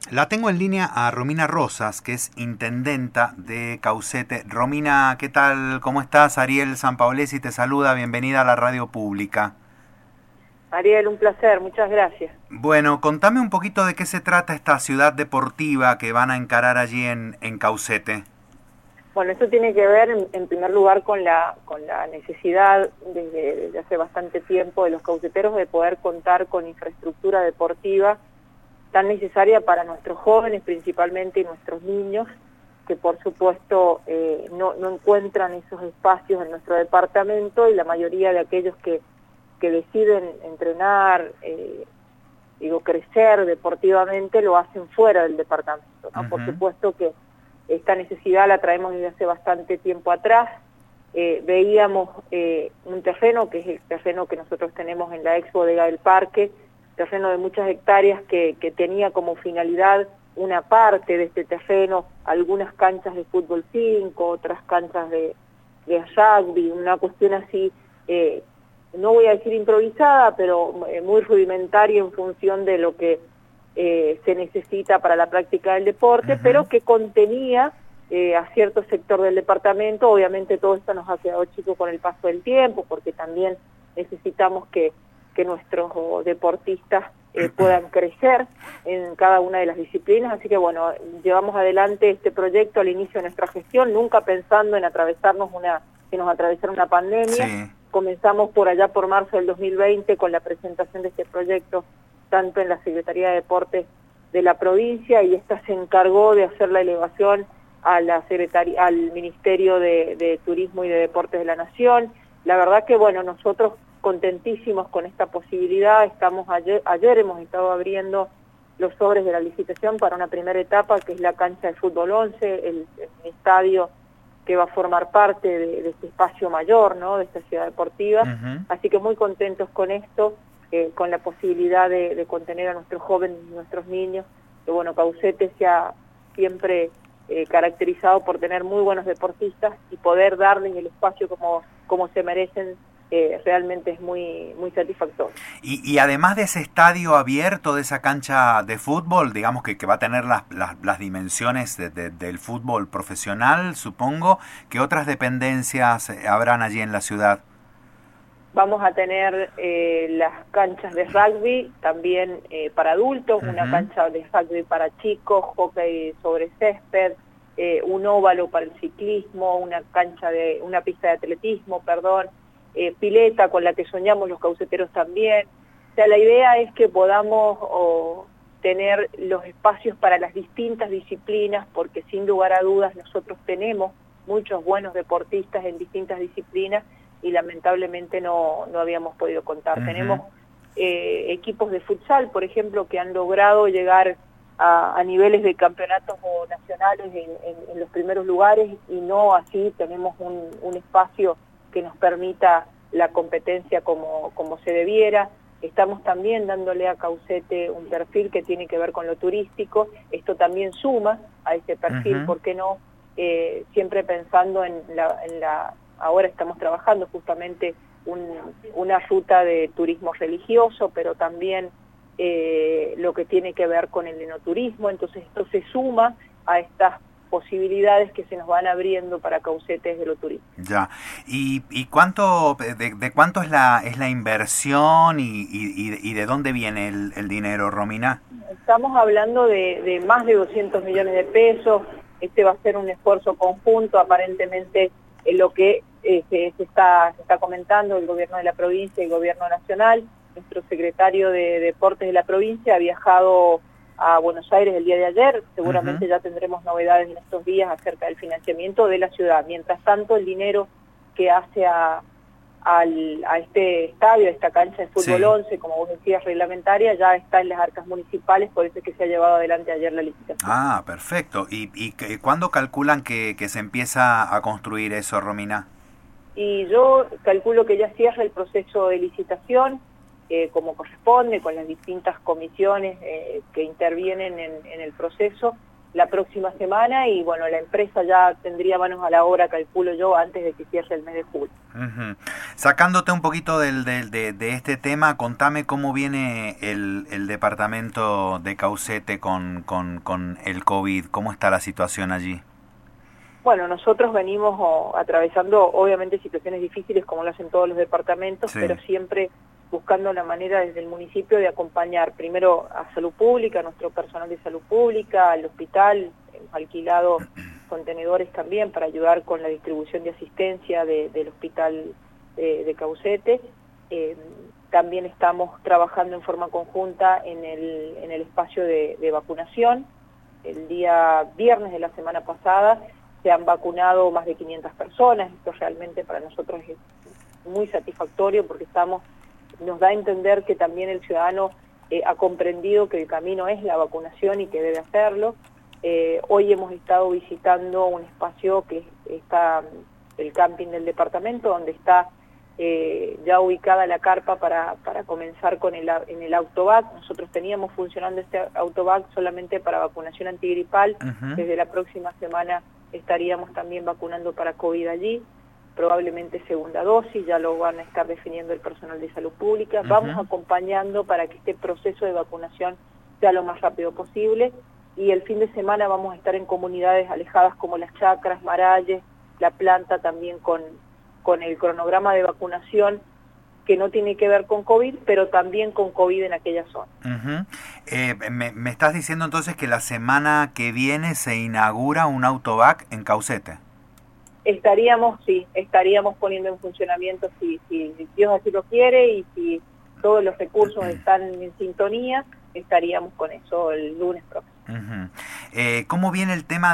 La tengo en línea a Romina Rosas, que es intendenta de Caucete. Romina, ¿qué tal? ¿Cómo estás? Ariel Sampaolesi te saluda, bienvenida a la radio pública. Ariel, un placer, muchas gracias. Bueno, contame un poquito de qué se trata esta ciudad deportiva que van a encarar allí en Caucete. Bueno, esto tiene que ver en primer lugar con la necesidad desde hace bastante tiempo de los cauceteros de poder contar con infraestructura deportiva tan necesaria para nuestros jóvenes principalmente y nuestros niños, que por supuesto no encuentran esos espacios en nuestro departamento, y la mayoría de aquellos que deciden entrenar, crecer deportivamente, lo hacen fuera del departamento, ¿no? Por supuesto que esta necesidad la traemos desde hace bastante tiempo atrás. Veíamos un terreno, que es el terreno que nosotros tenemos en la ex bodega del parque, terreno de muchas hectáreas que tenía como finalidad una parte de este terreno, algunas canchas de fútbol 5, otras canchas de rugby, una cuestión así, no voy a decir improvisada, pero muy rudimentaria en función de lo que se necesita para la práctica del deporte, pero que contenía a cierto sector del departamento. Obviamente todo esto nos ha quedado chico con el paso del tiempo, porque también necesitamos que nuestros deportistas puedan crecer en cada una de las disciplinas. Así que bueno, llevamos adelante este proyecto al inicio de nuestra gestión, nunca pensando en que nos atravesara una pandemia. Sí. Comenzamos por allá por marzo del 2020 con la presentación de este proyecto tanto en la Secretaría de Deportes de la provincia, y esta se encargó de hacer la elevación a al Ministerio de Turismo y de Deportes de la Nación. La verdad que bueno, nosotros contentísimos con esta posibilidad. Ayer hemos estado abriendo los sobres de la licitación para una primera etapa, que es la cancha de fútbol 11, el estadio que va a formar parte de este espacio mayor, ¿no?, de esta ciudad deportiva. Así que muy contentos con esto, con la posibilidad de contener a nuestros jóvenes y nuestros niños, que bueno, Caucete se ha siempre caracterizado por tener muy buenos deportistas, y poder darles el espacio como se merecen, realmente es muy satisfactorio. Y además de ese estadio abierto, de esa cancha de fútbol, digamos que va a tener las dimensiones del fútbol profesional, supongo, ¿qué otras dependencias habrán allí en la ciudad? Vamos a tener las canchas de rugby, también para adultos, una cancha de rugby para chicos, hockey sobre césped, un óvalo para el ciclismo, una pista de atletismo, pileta con la que soñamos los cauceteros también. O sea, la idea es que podamos tener los espacios para las distintas disciplinas, porque sin lugar a dudas nosotros tenemos muchos buenos deportistas en distintas disciplinas, y lamentablemente no habíamos podido contar. Tenemos equipos de futsal, por ejemplo, que han logrado llegar a niveles de campeonatos nacionales en los primeros lugares, y no así tenemos un espacio que nos permita la competencia como se debiera. Estamos también dándole a Caucete un perfil que tiene que ver con lo turístico. Esto también suma a ese perfil, ¿por qué no? Siempre pensando ahora estamos trabajando justamente una ruta de turismo religioso, pero también lo que tiene que ver con el enoturismo. Entonces esto se suma a estas posibilidades que se nos van abriendo para Caucete desde lo turístico. Ya. ¿Y cuánto de cuánto es la inversión y de dónde viene el dinero, Romina? Estamos hablando de más de 200 millones de pesos. Este va a ser un esfuerzo conjunto, aparentemente, en lo que se está comentando el gobierno de la provincia y el gobierno nacional. Nuestro secretario de Deportes de la provincia ha viajado a Buenos Aires el día de ayer. Seguramente ya tendremos novedades en estos días acerca del financiamiento de la ciudad. Mientras tanto, el dinero que hace a este estadio, a esta cancha de fútbol 11, como vos decías, reglamentaria, ya está en las arcas municipales, por eso es que se ha llevado adelante ayer la licitación. Ah, perfecto. ¿Y cuándo calculan que se empieza a construir eso, Romina? Y yo calculo que ya cierra el proceso de licitación, como corresponde, con las distintas comisiones que intervienen en el proceso, la próxima semana y bueno, la empresa ya tendría manos a la obra, calculo yo, antes de que cierre el mes de julio. Sacándote un poquito de este tema, contame cómo viene el departamento de Caucete con el COVID, cómo está la situación allí. Bueno, nosotros venimos atravesando obviamente situaciones difíciles como lo hacen todos los departamentos, sí, pero siempre buscando la manera desde el municipio de acompañar primero a salud pública, a nuestro personal de salud pública, al hospital. Hemos alquilado contenedores también para ayudar con la distribución de asistencia del hospital de Caucete. También estamos trabajando en forma conjunta en el espacio de vacunación. El día viernes de la semana pasada se han vacunado más de 500 personas. Esto realmente para nosotros es muy satisfactorio porque nos da a entender que también el ciudadano ha comprendido que el camino es la vacunación y que debe hacerlo. Hoy hemos estado visitando un espacio que está el camping del departamento, donde está ya ubicada la carpa para comenzar en el autovac. Nosotros teníamos funcionando este autovac solamente para vacunación antigripal. Desde la próxima semana estaríamos también vacunando para COVID allí, probablemente segunda dosis, ya lo van a estar definiendo el personal de salud pública. Vamos acompañando para que este proceso de vacunación sea lo más rápido posible, y el fin de semana vamos a estar en comunidades alejadas como Las Chacras, Maralles, La Planta, también con el cronograma de vacunación que no tiene que ver con COVID, pero también con COVID en aquella zona. Me estás diciendo entonces que la semana que viene se inaugura un autovac en Caucete. Estaríamos poniendo en funcionamiento, si Dios así lo quiere y si todos los recursos están en sintonía, estaríamos con eso el lunes próximo. ¿Cómo viene el tema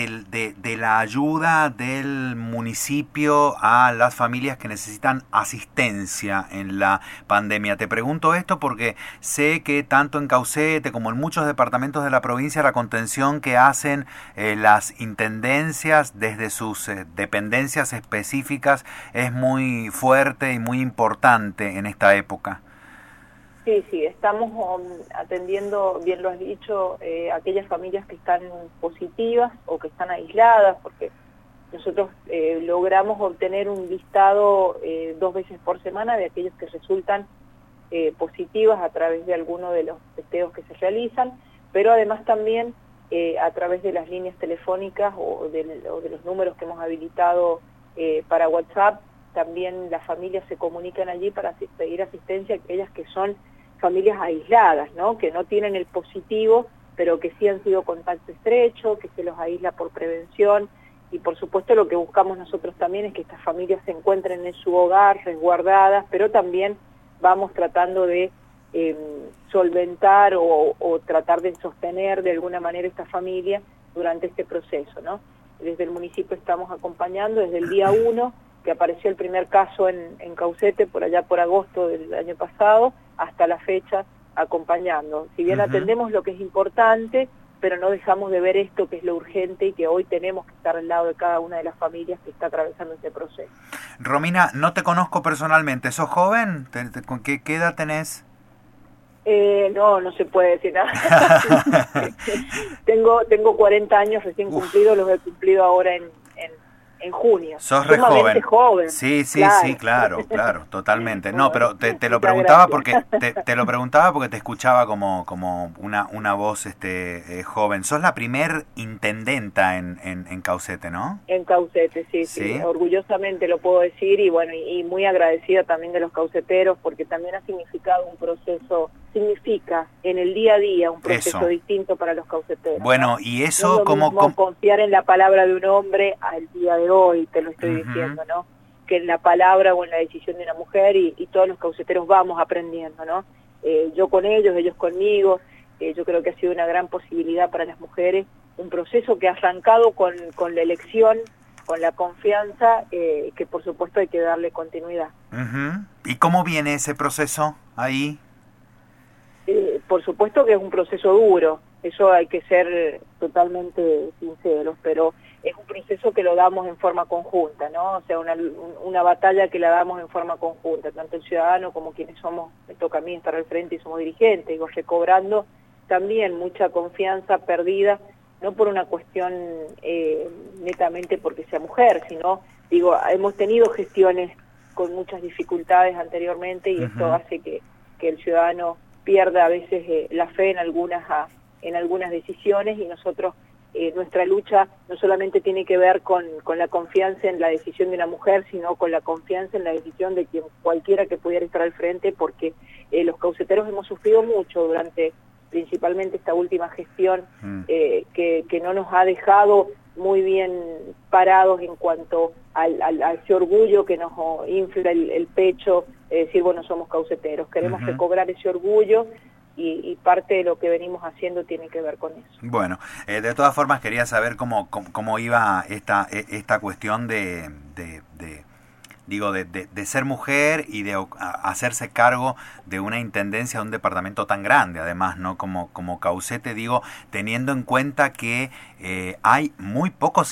de la ayuda del municipio a las familias que necesitan asistencia en la pandemia? Te pregunto esto porque sé que tanto en Caucete como en muchos departamentos de la provincia la contención que hacen las intendencias desde sus dependencias específicas es muy fuerte y muy importante en esta época. Sí, estamos atendiendo, bien lo has dicho, aquellas familias que están positivas o que están aisladas, porque nosotros logramos obtener un listado 2 veces por semana de aquellos que resultan positivas a través de alguno de los testeos que se realizan, pero además también a través de las líneas telefónicas o de los números que hemos habilitado para WhatsApp, también las familias se comunican allí para pedir asistencia a aquellas que son familias aisladas, ¿no? Que no tienen el positivo, pero que sí han sido contacto estrecho, que se los aísla por prevención, y por supuesto lo que buscamos nosotros también es que estas familias se encuentren en su hogar, resguardadas, pero también vamos tratando de solventar o tratar de sostener de alguna manera esta familia durante este proceso, ¿no? Desde el municipio estamos acompañando desde el día 1, que apareció el primer caso en Caucete, por allá por agosto del año pasado, hasta la fecha acompañando. Si bien atendemos lo que es importante, pero no dejamos de ver esto que es lo urgente y que hoy tenemos que estar al lado de cada una de las familias que está atravesando este proceso. Romina, no te conozco personalmente, ¿sos joven? ¿Con qué edad tenés? No se puede decir nada. tengo 40 años recién cumplidos, los he cumplido ahora en junio. Sos re joven. Sí, claro, totalmente. No, pero te lo preguntaba porque te lo preguntaba porque te escuchaba como una voz joven. Sos la primer intendenta en Caucete, ¿no? En Caucete, sí. Orgullosamente lo puedo decir, y bueno, y muy agradecida también de los cauceteros, porque también ha significado significa en el día a día un proceso distinto para los cauceteros. Bueno, ¿no? y eso no es lo mismo confiar en la palabra de un hombre al día de hoy, te lo estoy diciendo, ¿no? Que en la palabra o en la decisión de una mujer, y todos los cauceteros vamos aprendiendo, ¿no? Yo con ellos conmigo, yo creo que ha sido una gran posibilidad para las mujeres, un proceso que ha arrancado con la elección, con la confianza, que por supuesto hay que darle continuidad. ¿Y cómo viene ese proceso ahí? Por supuesto que es un proceso duro, eso hay que ser totalmente sinceros, pero es un proceso que lo damos en forma conjunta, ¿no? O sea, una batalla que la damos en forma conjunta, tanto el ciudadano como quienes somos, me toca a mí estar al frente y somos dirigentes, recobrando también mucha confianza perdida no por una cuestión netamente porque sea mujer, sino, digo, hemos tenido gestiones con muchas dificultades anteriormente y esto hace que el ciudadano pierda a veces la fe en algunas decisiones, y nosotros, nuestra lucha no solamente tiene que ver con la confianza en la decisión de una mujer, sino con la confianza en la decisión de quien cualquiera que pudiera estar al frente, porque los cauceteros hemos sufrido mucho durante principalmente esta última gestión, que no nos ha dejado muy bien parados en cuanto a ese orgullo que nos infla el pecho, decir, bueno, somos cauceteros, queremos recobrar ese orgullo, y parte de lo que venimos haciendo tiene que ver con eso. Bueno, de todas formas quería saber cómo iba esta cuestión de ser mujer y de hacerse cargo de una intendencia de un departamento tan grande, además, ¿no? Como Caucete, digo, teniendo en cuenta que hay muy pocas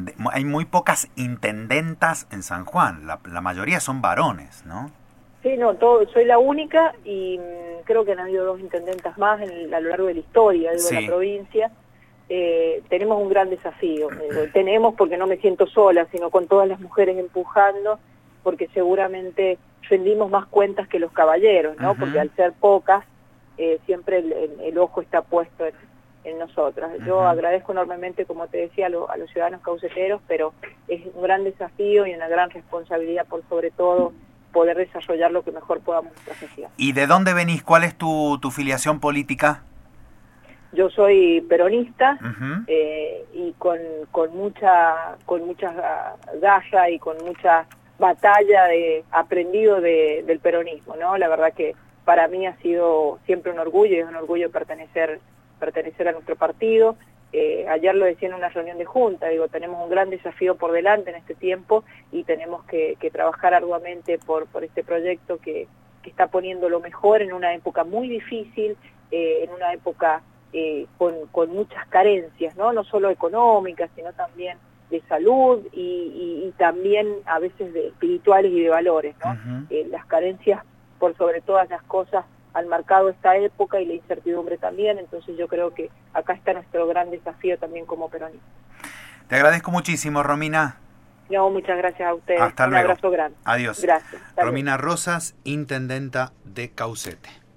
intendentas en San Juan, la mayoría son varones, ¿no? Sí, no, soy la única, y creo que han habido 2 intendentas más a lo largo de la historia de la provincia. Tenemos un gran desafío, tenemos, porque no me siento sola, sino con todas las mujeres empujando, porque seguramente rendimos más cuentas que los caballeros, ¿no? Porque al ser pocas, siempre el ojo está puesto en nosotras. Yo agradezco enormemente, como te decía, a los ciudadanos cauceteros, pero es un gran desafío y una gran responsabilidad, por sobre todo, poder desarrollar lo que mejor podamos en nuestra sociedad. ¿Y de dónde venís? ¿Cuál es tu filiación política? Yo soy peronista, y con mucha garra y con mucha batalla aprendido del peronismo, ¿no? La verdad que para mí ha sido siempre un orgullo, y es un orgullo pertenecer a nuestro partido. Ayer lo decía en una reunión de junta, digo, tenemos un gran desafío por delante en este tiempo, y tenemos que trabajar arduamente por este proyecto que está poniendo lo mejor en una época muy difícil, en una época con muchas carencias, no solo económicas, sino también de salud y también a veces de espirituales y de valores, ¿no? Las carencias, por sobre todas las cosas, han marcado esta época, y la incertidumbre también. Entonces yo creo que acá está nuestro gran desafío también como peronistas. Te agradezco muchísimo, Romina. No, muchas gracias a ustedes. Hasta luego. Un abrazo grande. Adiós. Gracias. Romina Rosas, intendenta de Caucete.